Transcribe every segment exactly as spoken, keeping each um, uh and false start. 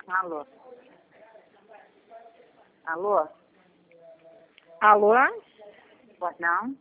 Alô? Alô? Alô? Pois não?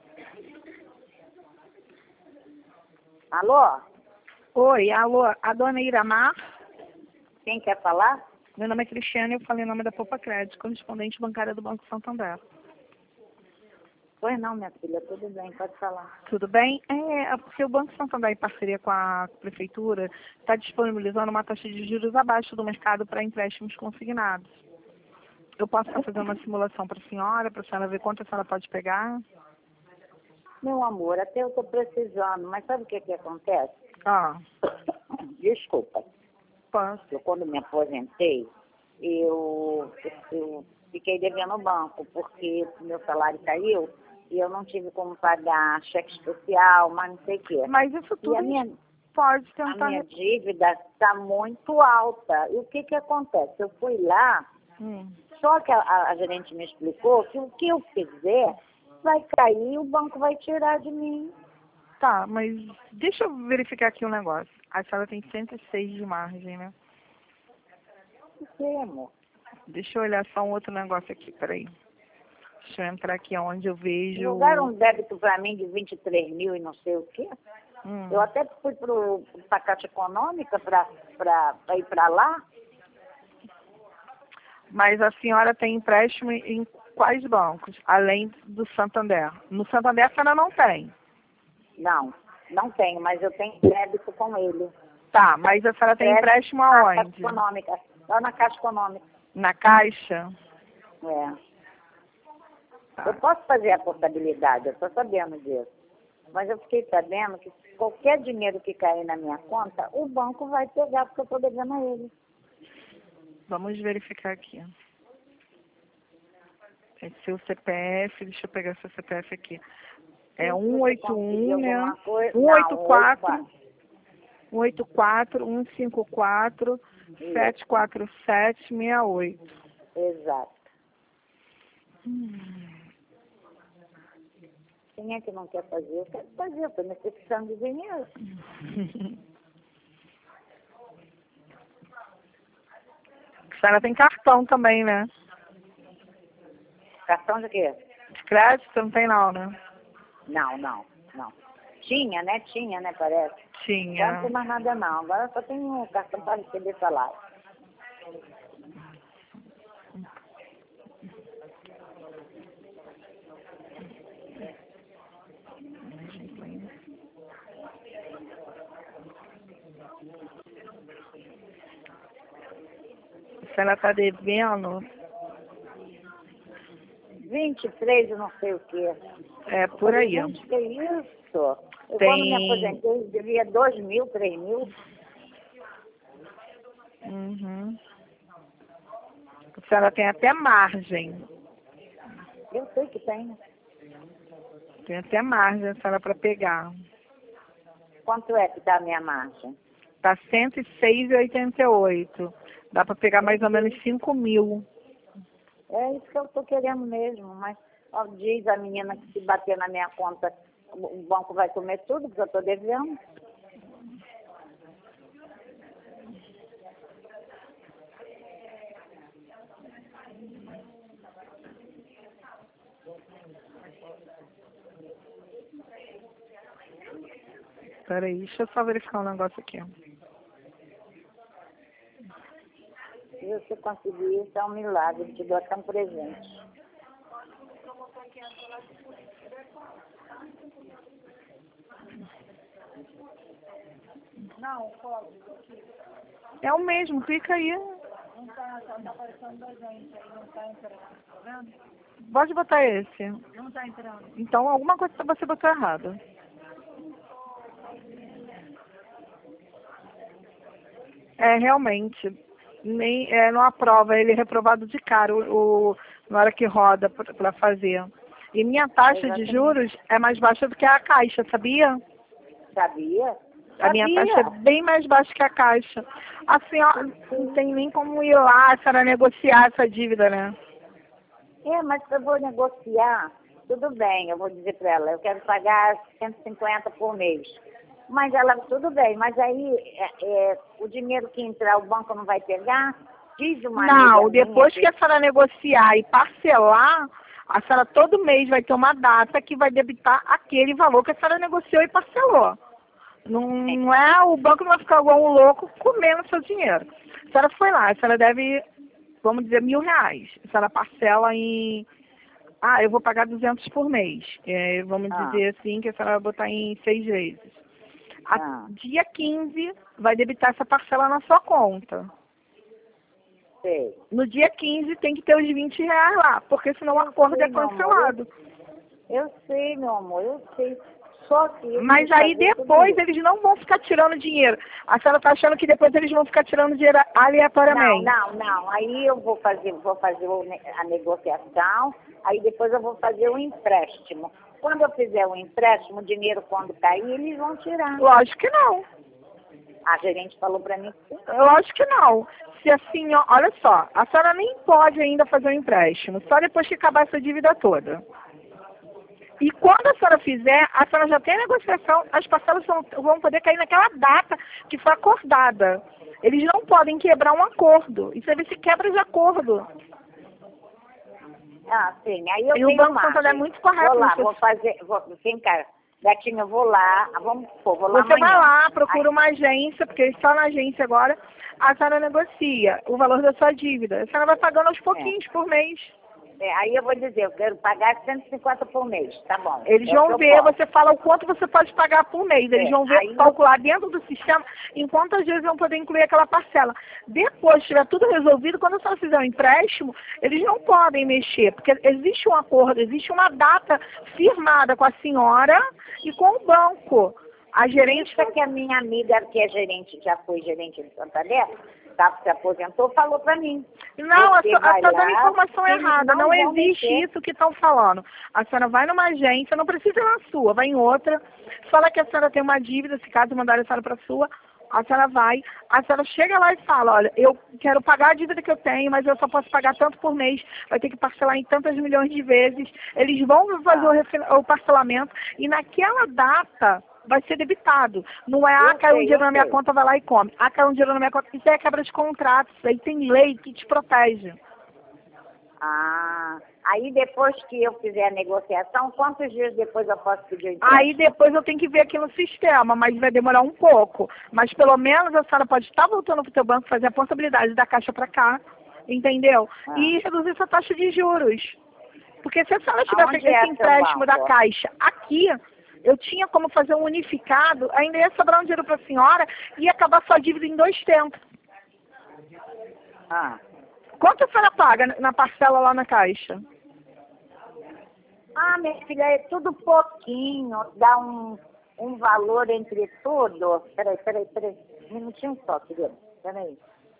Alô? Oi, alô, a dona Iramar? Quem quer falar? Meu nome é Cristiane, eu falei em nome da Poupa Crédito, correspondente bancária do Banco Santander. Pois não, minha filha, tudo bem, pode falar. Tudo bem? É, é porque o Banco Santander, em parceria com a Prefeitura, está disponibilizando uma taxa de juros abaixo do mercado para empréstimos consignados. Eu posso estar fazendo uma simulação para a senhora, para a senhora ver quanto a senhora pode pegar? Meu amor, até eu estou precisando, mas sabe o que que acontece? Ah, Desculpa, posso. eu quando me aposentei, eu, eu fiquei devendo ao banco, porque meu salário caiu e eu não tive como pagar cheque especial, mas não sei o quê. Mas isso tudo E a a gente minha, pode a tentar... minha dívida está muito alta. E o que que acontece? Eu fui lá, Hum. só que a, a, a gerente me explicou que o que eu fizer vai cair e o banco vai tirar de mim. Tá, mas deixa eu verificar aqui um negócio. A senhora tem cento e seis de margem, né? O que, amor? Deixa eu olhar só um outro negócio aqui, peraí. Deixa eu entrar aqui onde eu vejo... Jogaram um débito para mim de vinte e três mil e não sei o quê. Hum. Eu até fui para a Caixa Econômica para ir para lá. Mas a senhora tem empréstimo em quais bancos? Além do Santander. No Santander a senhora não tem. Não, não tenho, mas eu tenho débito com ele. Tá, mas a senhora tem Débito empréstimo na Caixa aonde? Econômica. Lá na Caixa Econômica. Na Caixa? É. Tá. Eu posso fazer a portabilidade, eu estou sabendo disso. Mas eu fiquei sabendo que qualquer dinheiro que cair na minha conta, o banco vai pegar, porque eu estou devendo a ele. Vamos verificar aqui. É seu C P F, deixa eu pegar seu C P F aqui. É Se um você oito conseguir um, né? alguma coisa- um Não, oito quatro, um oito quatro, um cinco quatro, sete quatro sete seis oito. Exato. Hum. Quem é que não quer fazer? Eu quero fazer, eu estou necessitando de dinheiro. A senhora tem cartão também, né? Cartão de quê? De crédito não tem não, né? Não, não, não. Tinha, né? Tinha, né? Parece. Agora não Tinha. tem mais nada, não. Agora só tem um cartão para receber salário. Se ela está devendo, vinte e três e não sei o quê. é por aí. Gente, que isso? Eu Tem- quando me aposentei, devia dois mil, três mil. Uhum. A senhora tem até margem. Eu sei que tem. Tem até margem a senhora para pegar. Quanto é que dá a minha margem? Tá cento e seis e oitenta e oito. Dá para pegar mais ou menos cinco mil. É isso que eu estou querendo mesmo, mas ó, diz a menina que se bater na minha conta, o banco vai comer tudo, porque eu estou devendo. Peraí, deixa eu só verificar um negócio aqui. Se você conseguir isso, é um milagre, eu te dou até um presente. Não, pode. É o mesmo, clica aí. Não está tá aparecendo da gente aí, não está entrando, tá vendo? Pode botar esse. Não está entrando. Então alguma coisa você botou errado. É, realmente. Nem, é, não aprova, ele é reprovado de cara o, o- na hora que roda para fazer. E minha taxa de Exatamente. juros é mais baixa do que a Caixa, sabia? Sabia? A minha Sabia. taxa é bem mais baixa que a Caixa. A senhora não tem nem como ir lá, a senhora negociar essa dívida, né? É, mas se eu vou negociar, tudo bem, eu vou dizer para ela, eu quero pagar cento e cinquenta por mês. Mas ela, tudo bem, mas aí é, é, o dinheiro que entrar, o banco não vai pegar? Diz uma Não, amiga depois minha que a senhora negociar e parcelar, a senhora todo mês vai ter uma data que vai debitar aquele valor que a senhora negociou e parcelou. Não, não é, o banco não vai ficar igual um louco comendo seu dinheiro. A senhora foi lá, a senhora deve, vamos dizer, mil reais. A senhora parcela em, ah, eu vou pagar duzentos por mês. É, vamos Ah. dizer assim, que a senhora vai botar em seis vezes. A, Ah. dia quinze vai debitar essa parcela na sua conta. Sei. No dia quinze tem que ter os vinte reais lá, porque senão o Eu acordo sei, é meu amor, cancelado. Eu sei, meu amor, eu sei. Só que eu Mas tenho que aí fazer tudo depois isso. eles não vão ficar tirando dinheiro. A senhora está achando que depois eles vão ficar tirando dinheiro Não, aleatoriamente. não, não. Aí eu vou fazer, vou fazer o ne- a negociação, aí depois eu vou fazer o empréstimo. Quando eu fizer o empréstimo, o dinheiro quando cair, eles vão tirar. Lógico que não. A gerente falou para mim que sim. Lógico que não. Se assim, ó, olha só, a senhora nem pode ainda fazer o empréstimo, só depois que acabar essa dívida toda. E quando a senhora fizer, a senhora já tem a negociação, as parcelas vão, vão poder cair naquela data que foi acordada. Eles não podem quebrar um acordo. Isso aí se quebra de acordo. Ah, sim. Aí eu E o tenho Banco margem. Santander é muito correto. Vou lá, nisso. vou fazer, vou, vem cá, Gatinho, eu vou lá, vamos, pô, vou lá Você amanhã. vai lá, procura uma agência, porque só na agência agora a senhora negocia o valor da sua dívida. A senhora vai pagando aos pouquinhos por mês. É, aí eu vou dizer, eu quero pagar cento e cinquenta por mês, tá bom. Eles É o que vão eu ver, posso. você fala o quanto você pode pagar por mês. Eles É, vão ver, aí- calcular dentro do sistema em quantas vezes vão poder incluir aquela parcela. Depois que tiver tudo resolvido, quando a senhora fizer um empréstimo, eles não podem mexer, porque existe um acordo, existe uma data firmada com a senhora e com o banco. A gerente... Isso é que a minha amiga, que é gerente, já foi gerente de Santander, tá, se aposentou, falou para mim. Não, a Você senhora vai está dando lá, informação eles errada. não Não vão existe mexer. isso que estão falando. A senhora vai numa agência, não precisa ir na sua, vai em outra, fala que a senhora tem uma dívida, se caso mandarem a senhora para a sua, a senhora vai, a senhora chega lá e fala, olha, eu quero pagar a dívida que eu tenho, mas eu só posso pagar tanto por mês, vai ter que parcelar em tantas milhões de vezes. Eles vão fazer o, refin- o parcelamento e naquela data vai ser debitado. Não é, ah, Eu caiu um sei, dinheiro eu na minha sei. conta, vai lá e come. Ah, caiu um dinheiro na minha conta. Isso é quebra de contrato, isso aí tem lei que te protege. Ah, aí depois que eu fizer a negociação, quantos dias depois eu posso pedir o empréstimo? Aí depois eu tenho que ver aqui no sistema, mas vai demorar um pouco. Mas pelo menos a senhora pode estar voltando para o seu banco, fazer a portabilidade da caixa para cá, entendeu? Ah. E reduzir essa taxa de juros. Porque se a senhora tivesse Aonde feito é esse seu empréstimo da banco? caixa aqui, eu tinha como fazer um unificado, ainda ia sobrar um dinheiro para a senhora e ia acabar sua dívida em dois tempos. Ah. Quanto a senhora paga na parcela lá na caixa? Ah, minha filha, é tudo pouquinho, dá um, um valor entre tudo. Peraí, peraí, peraí. Um minutinho só, querida. Peraí.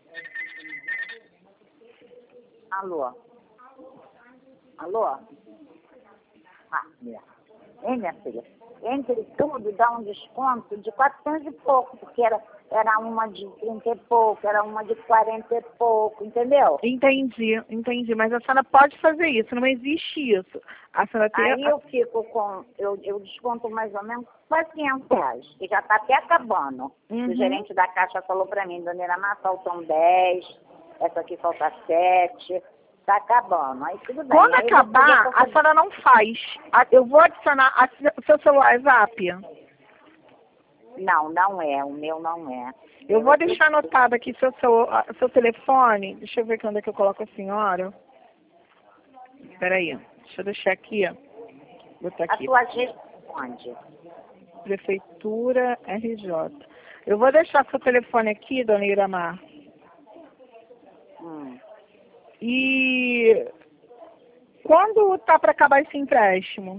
Alô? Alô? Ah, minha. Hein, minha filha? Entre tudo dá um desconto de quatrocentos e pouco, porque era, era uma de trinta e pouco, era uma de quarenta e pouco, entendeu? Entendi, entendi. Mas a senhora pode fazer isso, não existe isso. A senhora tem... Aí eu fico com, eu, eu desconto mais ou menos quase quinhentos reais, que já está até acabando. Uhum. O gerente da Caixa falou para mim, dona Iramar, faltam dez, essa aqui falta sete, está acabando. Aí tudo bem. Quando Aí eu vou acabar, poder a senhora não faz. A- Eu vou adicionar... a- O seu celular é Zap? Não, não é, o meu não é. Eu Meu vou é deixar tudo- anotado aqui seu, seu, seu telefone. Deixa eu ver aqui onde é que eu coloco a senhora. Espera aí. Deixa eu deixar aqui. Ó. Botar A aqui. sua agência onde? Prefeitura R J. Eu vou deixar seu telefone aqui, dona Iramar. Hum. E quando tá para acabar esse empréstimo?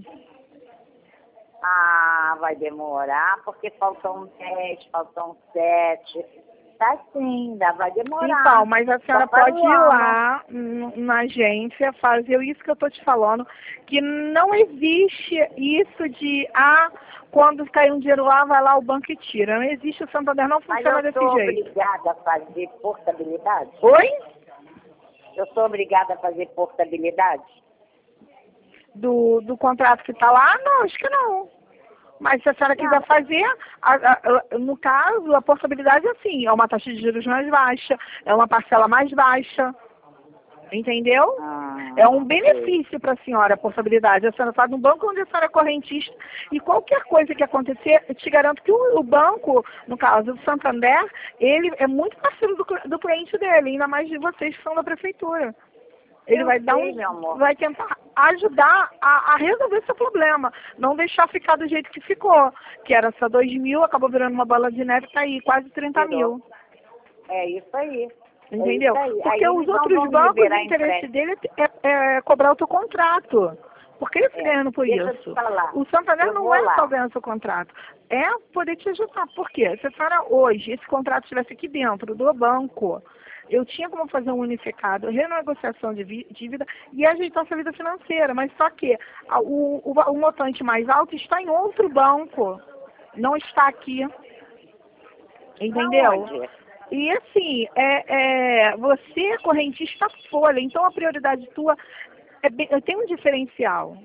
Ah, vai demorar, porque faltam dez, faltam sete. Tá sim, ainda vai demorar. Então, mas a senhora Só para pode o ir ano. lá n- na agência, fazer isso que eu tô te falando, que não existe isso de, ah, quando cai um dinheiro lá, vai lá o banco e tira. Não existe, o Santander não Mas funciona eu desse sou jeito. obrigada a fazer portabilidade? Oi? Eu sou obrigada a fazer portabilidade? Do, do contrato que tá lá? Não, acho que não. Mas se a senhora quiser Não. fazer, a- a- a- no caso, a possibilidade é assim, é uma taxa de juros mais baixa, é uma parcela mais baixa, entendeu? Ah, É um ok. benefício para a senhora a possibilidade. A senhora está no banco onde a senhora é correntista e qualquer coisa que acontecer, eu te garanto que o, o banco, no caso do Santander, ele é muito parceiro do, cl- do cliente dele, ainda mais de vocês que são da prefeitura. Ele Eu vai dar sei, um, meu amor. vai tentar ajudar a, a resolver seu problema, não deixar ficar do jeito que ficou, que era só dois mil, acabou virando uma bola de neve, tá aí quase trinta Virou. mil. É isso aí. Entendeu? É isso aí. Porque Aí os eles não outros vão bancos, o liberar interesse empréstimo. dele é, é cobrar o teu contrato. Porque eles É. ganham por Deixa eu te isso. falar. O Santander Eu não vou é lá. só ganhar seu contrato, é poder te ajudar. Por quê? Se a senhora hoje, esse contrato estivesse aqui dentro do banco, eu tinha como fazer um unificado, renegociação de vi- dívida e ajeitar sua vida financeira. Mas só que a- o, o, o montante mais alto está em outro banco, não está aqui. Entendeu? Aonde? E assim, é, é, você é correntista folha, então a prioridade tua é bem- tem um diferencial.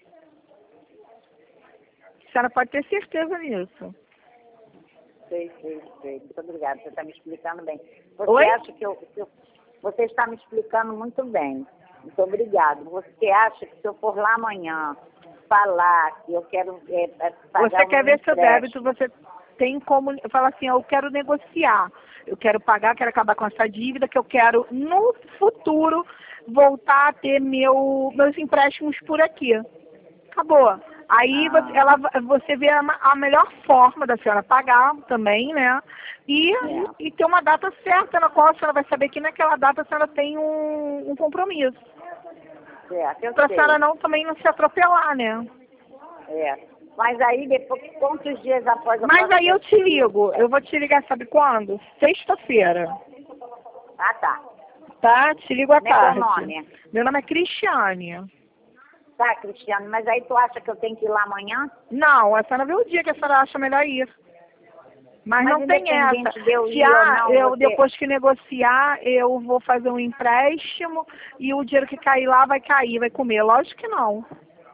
A senhora pode ter certeza nisso. Sei, sei, sei. Muito obrigada. Você está me explicando bem. Você Oi? acha que eu, que eu... Você está me explicando muito bem. Muito obrigado. Você acha que se eu for lá amanhã falar que eu quero é, é, pagar Você o quer meu ver seu débito, empréstimo, você tem como falar assim, eu quero negociar, eu quero pagar, quero acabar com essa dívida, que eu quero no futuro voltar a ter meu, meus empréstimos por aqui. Acabou. Aí você, Ah. ela, você vê a, ma- a melhor forma da senhora pagar também, né? E, É. e ter uma data certa na qual a senhora vai saber que naquela data a senhora tem um, um compromisso. Certo, eu Para a sei. senhora não também não se atropelar, né? É. Mas aí, depois, quantos dias após eu Mas posso aí eu ter- te ligo. Eu vou te ligar, sabe quando? Sexta-feira. Ah, tá. Tá? Te ligo à Como é tarde. teu nome? Meu nome é Cristiane. Tá, Cristiano, mas aí tu acha que eu tenho que ir lá amanhã? Não, a senhora vê o dia que a senhora acha melhor ir. Mas, Mas não tem essa. independente de eu Se ir ou ah, não, eu, você... depois que negociar, eu vou fazer um empréstimo e o dinheiro que cair lá vai cair, vai comer. Lógico que não.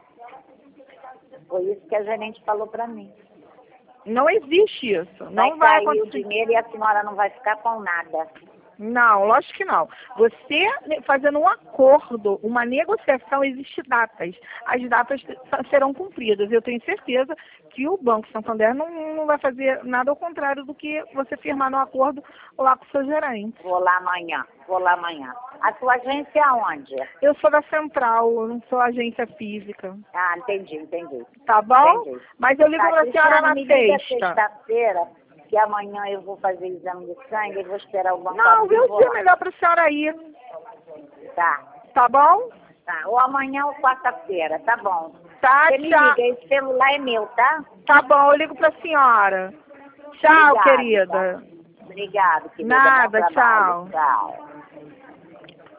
Foi isso que a gerente falou pra mim. Não existe isso. Vai Não vai cair o acontecer. dinheiro e a senhora não vai ficar com nada. Não, lógico que não. Você ne- fazendo um acordo, uma negociação, existem datas. As datas s- serão cumpridas. Eu tenho certeza que o Banco Santander não, não vai fazer nada ao contrário do que você firmar no acordo lá com o seu gerente. Vou lá amanhã, vou lá amanhã. A sua agência é aonde? Eu sou da Central, eu não sou agência física. Ah, entendi, entendi. Tá bom? Entendi. Mas eu ligo Tá, pra senhora Cristiano, na me liga sexta. sexta-feira, que amanhã eu vou fazer exame de sangue e vou esperar o banco Não, abrir vê e o vou dia lá. melhor pra senhora ir. Tá, Tá bom? tá. Ou amanhã ou quarta-feira, tá bom. Tá, Você me tchau. liga, esse celular é meu, tá? Tá bom, eu ligo pra senhora. Tchau, Obrigado, querida. tá? Obrigado, querida. Nada, Bom trabalho. tchau. Tchau.